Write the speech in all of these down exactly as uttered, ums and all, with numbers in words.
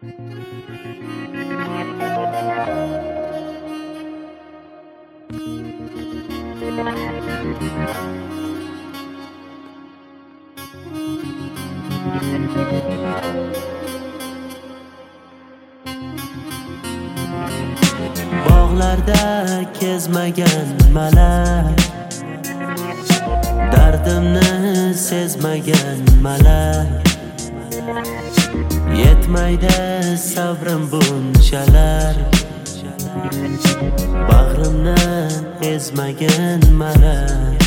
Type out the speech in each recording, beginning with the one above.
Bog'larda kezmagan malak, dardimni sezmagan malak, yetmaydi sabrim bunchalar, bag'rimni ezmagan malak,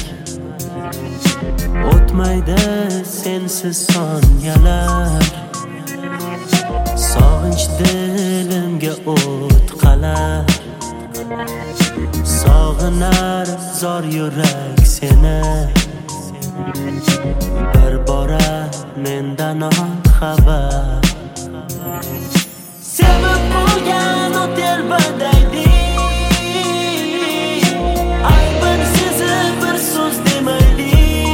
o'tmaydi sensiz sonyalar, sog'inch dilimga o't qalar, sog'inar zor yurak seni, bir bora mendan ol xabar. Sevib qo'ygan o telbadaydi, aybin sezib bir so'z demaydi,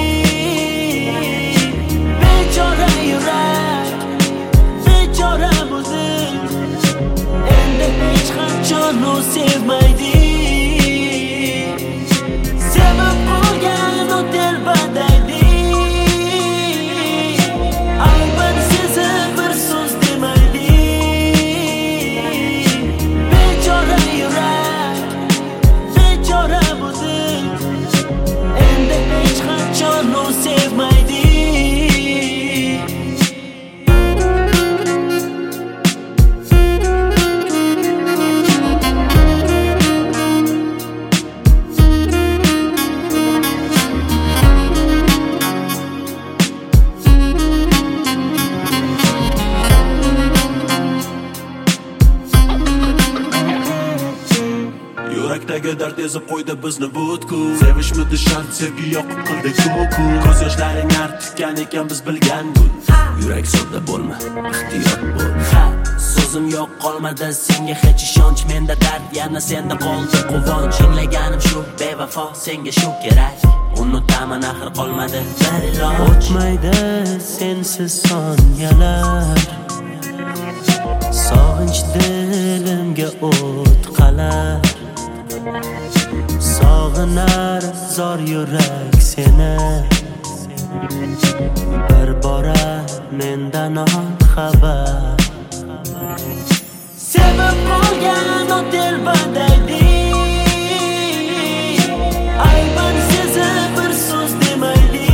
bechora yurak, bechora o'zing, endi hech qachon u sevmaydi. Sevib qo'ygan o telbadaydi, aybin sezib bir so'z demaydi, bechora yurak, bechora o'zing, endi hech qachon u sevmaydi. Yurakdagi dard ezib qo'ydi bizni butkul, sevishmidi shart, sevgi yoqib qildi ko'ku. Ko'z yoshlaring artgan ekan biz bilgan gul. Yurak sodda bo'lma, ehtiyot bo'l. Ha, so'zim yo'q qolmadi senga hech ishonch, menda dard yana senda qoldi quvonch. Tinglaganim shu bevafo, senga shu kerak, unutaman axir qolmadi bir iloj. O'tmaydi sensiz sonyalar, sog'inch dilimga o't qalar, sog'inar zor yurak seni, bir bora mendan ol xabar. Sevib qolgan o telbadaydi, aybin sezib bir so'z demaydi,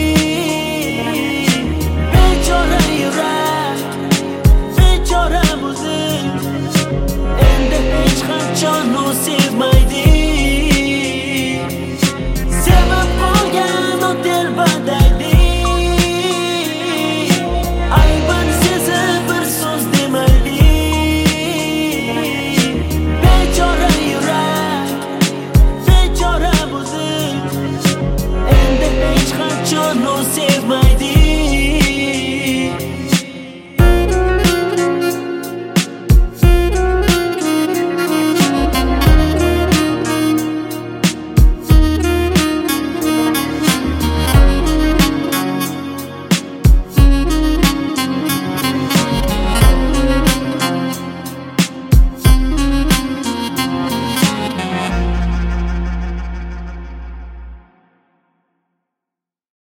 bechora yurak, bechora o'zing, endi hech qachon u sevmaydi. Sevib qolgan o telbadaydi, aybin sezib bir so'z demaydi, bechora yurak, bechora o'zing, endi hech qachon u sevmaydi.